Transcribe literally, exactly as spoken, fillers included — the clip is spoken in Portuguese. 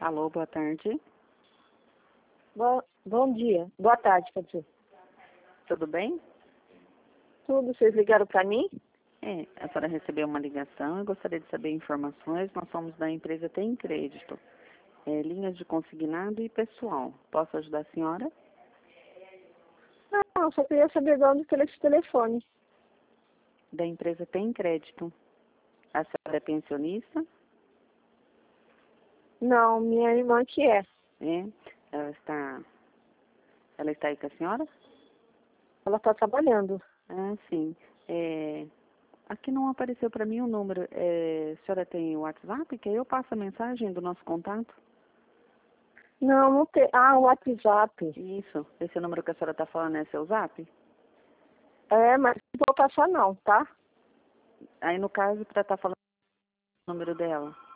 Alô, boa tarde. Bom, bom dia. Boa tarde, quer dizer. Tudo bem? Tudo, vocês ligaram para mim? É, a senhora recebeu uma ligação e gostaria de saber informações. Nós somos da empresa Tem Crédito. É, linhas de consignado e pessoal. Posso ajudar a senhora? Não, só queria saber de onde que é esse telefone. Da empresa Tem Crédito. A senhora é pensionista? Não, minha irmã que é. É. Ela está, ela está aí com a senhora? Ela está trabalhando. Ah, sim. É, aqui não apareceu para mim o número. É, a senhora tem o WhatsApp? Que aí eu passo a mensagem do nosso contato. Não, não tem. Ah, o WhatsApp. Isso. Esse número que a senhora está falando é seu Zap? É, mas não vou passar não, tá? Aí, no caso, para estar falando o número dela.